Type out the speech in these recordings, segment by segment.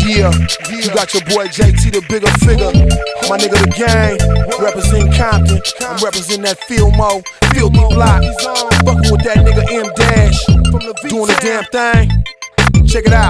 Yeah, you got your boy JT, the bigger figure. My nigga the gang, representing Compton. I'm representing that Filmo, filthy block. Fucking with that nigga M Dash, doing the damn thing. Check it out.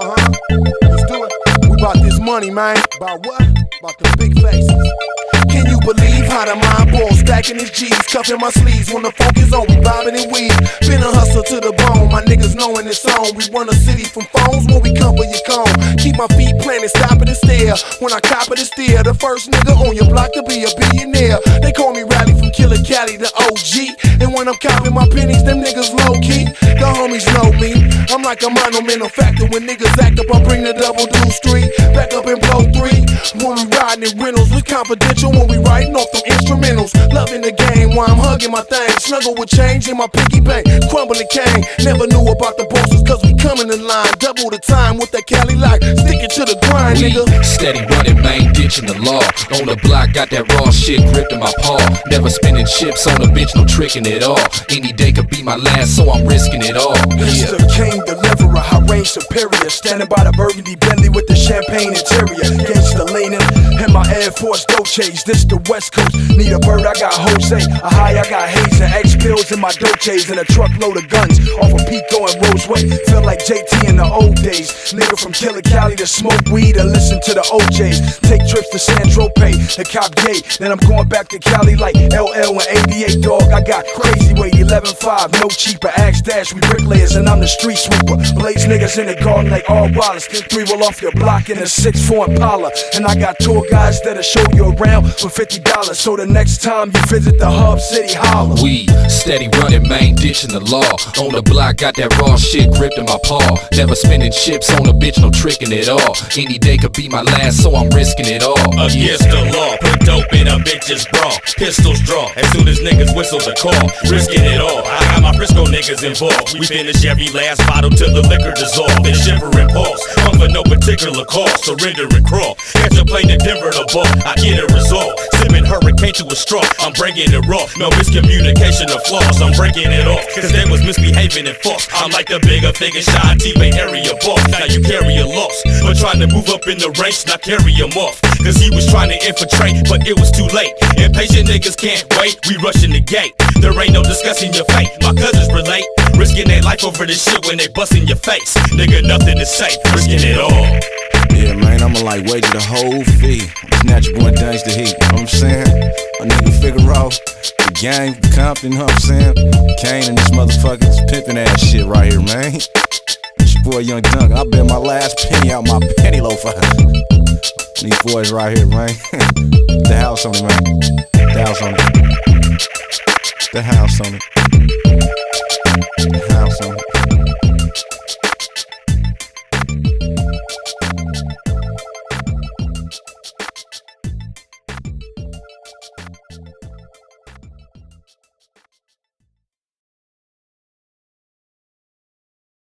Let's do it. We bout this money, man. About what? About the big faces. Can you believe how the mind balls stacking his G's, cuffing my sleeves when the funk is on? We bobbing and weave, been a hustler to the bone. My niggas knowing it's on. We run the city from phones when we come for your cone. Keep my feet planted, stopping and stare. When I cop it and steer, the first nigga on your block to be a billionaire. They call me Rally from Killer Cali to OG. And when I'm copping my pennies, them niggas low key. The homies know me. I'm like a monumental factor. When niggas act up, I bring the double deuce street. Back up and blow 3. When we riding in rentals, we confidential. When we writing off them instrumentals, loving the game while I'm hugging my thing. Snuggle with change in my piggy bank, crumbling cane. Never knew about the bosses, cause we coming in line. Double the time with that Cali like, sticking to the grind, nigga. Steady running, man, ditching the law. On the block, got that raw shit gripped in my paw. Never spending chips on a bitch, no tricking it all. Any day could be my last, so I'm risking it all. Mr. King, deliverer, high range superior. Standing by the burgundy Bentley with the champagne interior. Gangsta leaning, and my Air Force Dolces. This the West Coast, need a bird, I got Jose. A high, I got Haze and X pills in my Dolces. And a truckload of guns off of Pico and Roseway. Feel like JT in the old days. Nigga from Killer Cali to smoke weed and listen to the OJs. Take trips to San Tropez, the Cop Gate. Then I'm going back to Cali like LL and 88, dog. I got crazy weight, 11.5, no cheaper. Axe Dash, we bricklayers, and I'm the street sweeper. Blaze niggas in the garden like all Wallace. 3 roll off your block in a 6'4" Impala. And I got tour guides that'll show you around for $50. So the next time you visit the Hub City, holler. We steady running, man, ditching the law. On the block, got that raw shit gripped in my paw. Never spending chips on a bitch, no tricking it all. Any day could be my last, so I'm risking it all. Against the law, put dope in a bitch's bra. Pistols draw, as soon as niggas whistle the call. Risking it all, I got my Frisco niggas involved. We finish every last bottle till the liquor dissolve. Then shiver and pause, come for no particular cause. Surrender and crawl, catch a plane to Denver to ball. I get it resolved, sipping hurricane to a straw. I'm breaking it raw, no miscommunication or flaws. I'm breaking it off, cause they was misbehaving and false. I'm like the bigger figure, shy T-Bay area boss. Now you carry a loss, but trying to move up in the ranks, not carry him off. Cause he was trying to infiltrate, but it was too late. Impatient niggas can't wait, we rushing the gate. There ain't no discussing your fate, my cousins relate. Risking their life over this shit when they busting your face. Nigga, nothing to say, risking it all. Yeah, man, I'ma like wager the whole fee. Snatch boy Dunge the heat, you know what I'm saying? A nigga Figaro, the gang, Compton, you know what I'm saying? Kane and this motherfucker's pimpin' ass shit right here, man. It's your boy Young Dunk, I bet my last penny out my penny loafer. These boys right here, man. The house on it, man. The house on it. The house on it.